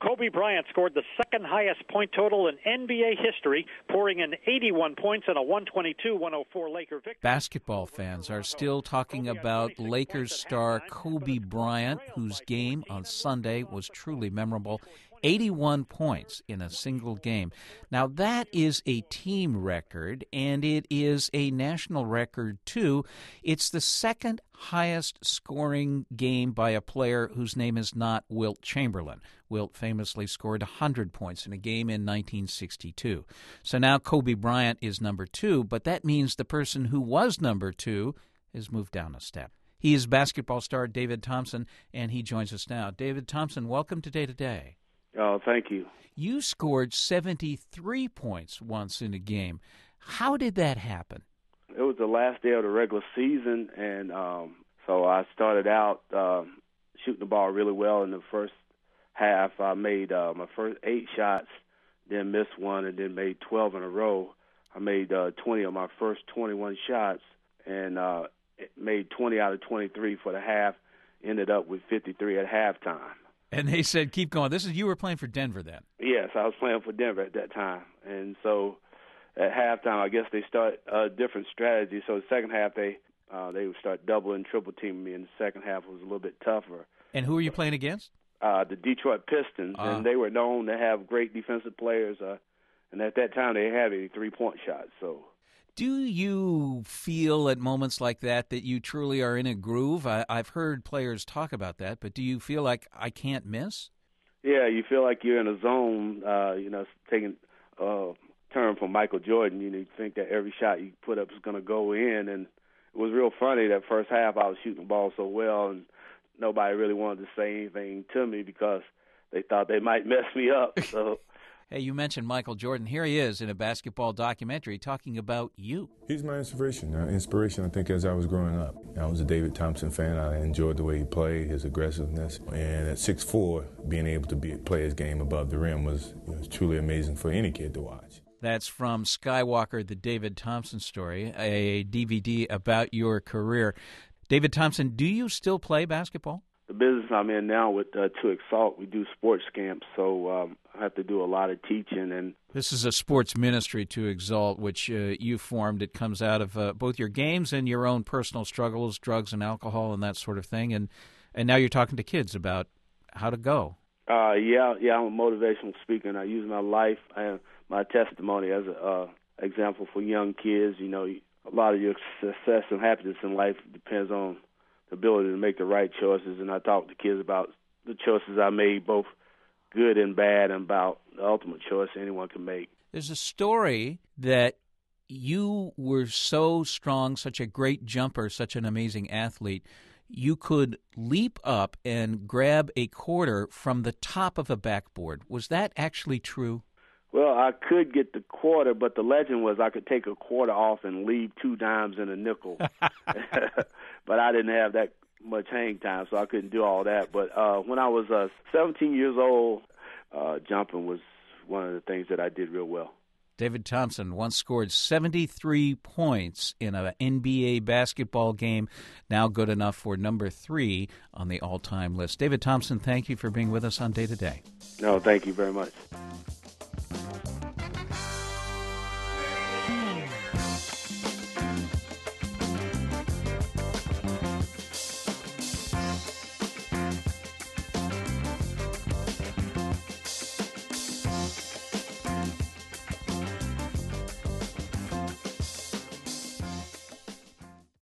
Kobe Bryant scored the second highest point total in NBA history, pouring in 81 points in a 122-104 Laker victory. Basketball fans are still talking about Lakers star Kobe Bryant, whose game on Sunday was truly memorable. 81 points in a single game. Now, that is a team record, and it is a national record, too. It's the second highest scoring game by a player whose name is not Wilt Chamberlain. Wilt famously scored 100 points in a game in 1962. So now Kobe Bryant is number 2, but that means the person who was number 2 has moved down a step. He is basketball star David Thompson, and he joins us now. David Thompson, welcome to Day to Day. Oh, thank you. You scored 73 points once in a game. How did that happen? It was the last day of the regular season, and so I started out shooting the ball really well in the first half. I made my first 8 shots, then missed one, and then made 12 in a row. I made 20 of my first 21 shots, and made 20 out of 23 for the half, ended up with 53 at halftime. And they said, keep going. You were playing for Denver then? Yes, I was playing for Denver at that time. And so at halftime, I guess they start a different strategy. So the second half, they would start double and triple teaming me, and the second half was a little bit tougher. And who were you playing against? The Detroit Pistons, and they were known to have great defensive players. And at that time, they didn't have any three-point shots. So, do you feel at moments like that you truly are in a groove? I've heard players talk about that, but do you feel like I can't miss? Yeah, you feel like you're in a zone, taking a term from Michael Jordan. You think that every shot you put up is going to go in. And it was real funny that first half I was shooting the ball so well, and nobody really wanted to say anything to me because they thought they might mess me up. So. Hey, you mentioned Michael Jordan. Here he is in a basketball documentary talking about you. He's my inspiration. I think, as I was growing up. I was a David Thompson fan. I enjoyed the way he played, his aggressiveness. And at 6'4", being able to play his game above the rim was truly amazing for any kid to watch. That's from Skywalker, the David Thompson story, a DVD about your career. David Thompson, do you still play basketball? The business I'm in now with To Exalt, we do sports camps, so I have to do a lot of teaching. And this is a sports ministry, To Exalt, which you formed. It comes out of both your games and your own personal struggles, drugs and alcohol and that sort of thing. And now you're talking to kids about how to go. Yeah, I'm a motivational speaker, and I use my life and my testimony as an example for young kids. A lot of your success and happiness in life depends on the ability to make the right choices, and I talk to kids about the choices I made, both good and bad, and about the ultimate choice anyone can make. There's a story that you were so strong, such a great jumper, such an amazing athlete, you could leap up and grab a quarter from the top of a backboard. Was that actually true? Well, I could get the quarter, but the legend was I could take a quarter off and leave 2 dimes and a nickel. But I didn't have that much hang time, so I couldn't do all that. But when I was 17 years old, jumping was one of the things that I did real well. David Thompson once scored 73 points in an NBA basketball game, now good enough for number 3 on the all-time list. David Thompson, thank you for being with us on Day to Day. No, thank you very much.